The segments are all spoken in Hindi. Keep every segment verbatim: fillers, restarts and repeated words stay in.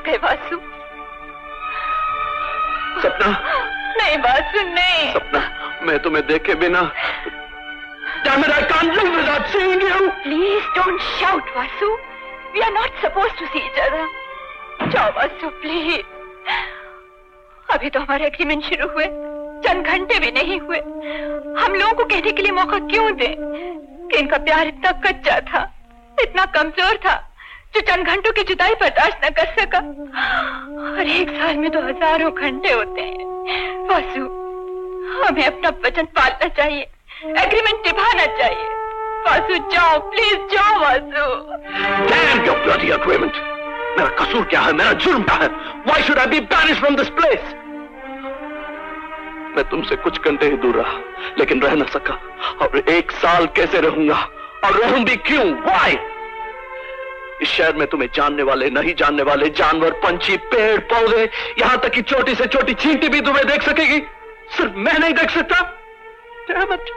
गए वासु। सपना। नहीं वासु नहीं। सपना, मैं तुम्हें देखे बिना Damn it, I can't live without seeing you. Please don't shout, Vasu. We are not supposed to see each other. जाओ वासु, प्लीज। अभी तो हमारे एग्रीमेंट शुरू हुए चंद घंटे भी नहीं हुए। हम लोगों को कहने के लिए मौका क्यों दें कि इनका प्यार इतना कच्चा था, इतना कमजोर था, जो चंद घंटों की जुदाई बर्दाश्त न कर सका। और एक साल में तो हजारों घंटे होते हैं। वासु, हमें अपना वचन पालना चाहिए, एग्रीमेंट निभाना चाहिए। वासु जाओ, प्लीज जाओ Vasu. Damn your bloody agreement. मेरा कसूर क्या है, मेरा जुर्म क्या है? Why should I be banished from this place? मैं तुमसे कुछ घंटे ही दूर रहा, लेकिन रह न सका। और एक साल कैसे रहूंगा, और रहूं भी क्यों? Why? इस शहर में तुम्हें जानने वाले, नहीं जानने वाले, जानवर, पंछी, पेड़, पौधे, यहां तक कि छोटी से छोटी चींटी भी तुम्हें देख सकेगी, सिर्फ मैं नहीं देख सकता। Damn it.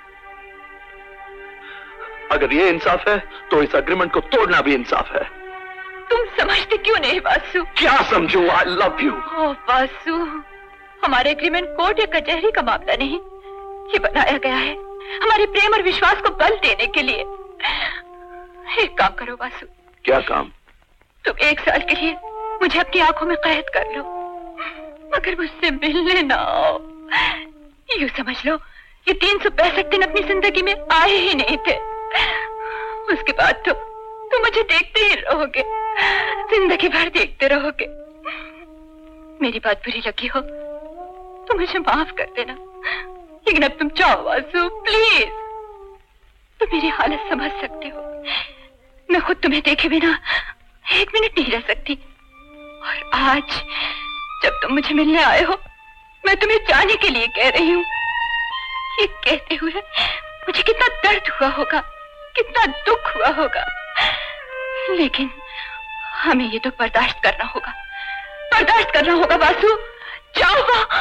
अगर ये इंसाफ है, तो इस एग्रीमेंट को तोड़ना भी इंसाफ है। तुम समझते क्यों नहीं वासु? क्या समझूं? I love you. ओह वासु, हमारे एग्रीमेंट कोर्ट या कचहरी का मामला नहीं, ये बनाया गया है हमारे प्रेम और विश्वास को बल देने के लिए। एक काम करो वासु। क्या काम? तुम एक साल के लिए मुझे अपनी आंखों में कैद कर लो, मगर मुझसे मिलने ना आओ। यूं समझ लो, ये तीन सौ पैंसठ दिन अपनी जिंदगी में आए ही नहीं थे। उसके बाद तो तुम मुझे देखते ही रहोगे, जिंदगी भर देखते रहोगे। मेरी बात बुरी लगी हो तो मुझे माफ कर देना, लेकिन अब तुम जाओ वासु, प्लीज। तुम मेरी हालत समझ सकते हो, मैं खुद तुम्हें देखे बिना एक मिनट नहीं रह सकती। और आज जब तुम मुझे मिलने आए हो, मैं तुम्हें जाने के लिए कह रही हूँ। ये कहते हुए मुझे कितना दर्द हुआ होगा, कितना दुख हुआ होगा, लेकिन हमें ये तो बर्दाश्त करना होगा, बर्दाश्त करना होगा वासु। जाओ वहां।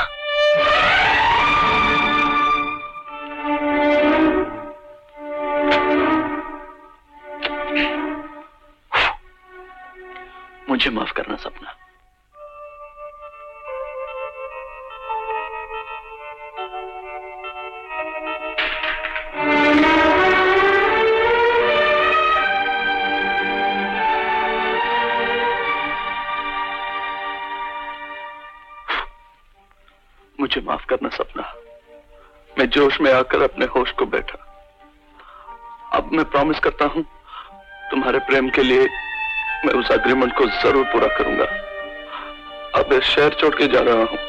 मुझे माफ करना सपना। मुझे माफ करना सपना। मैं जोश में आकर अपने होश को बैठा। अब मैं प्रॉमिस करता हूं, तुम्हारे प्रेम के लिए मैं उस एग्रीमेंट को जरूर पूरा करूंगा। अब इस शहर छोड़ के जा रहा हूं,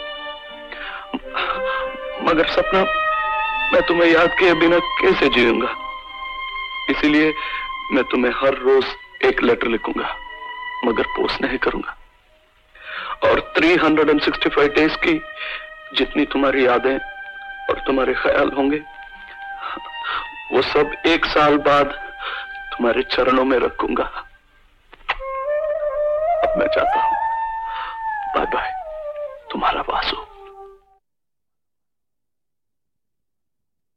मगर सपना, मैं तुम्हें याद किए बिना कैसे जीऊंगा? इसीलिए मैं तुम्हें हर रोज एक लेटर लिखूंगा, मगर पोस्ट नहीं करूंगा। और तीन सौ पैंसठ डेज की जितनी तुम्हारी यादें और तुम्हारे ख्याल होंगे, वो सब एक साल बाद तुम्हारे चरणों में रखूंगा। अब मैं जाता हूं। बाय बाय, तुम्हारा वासु।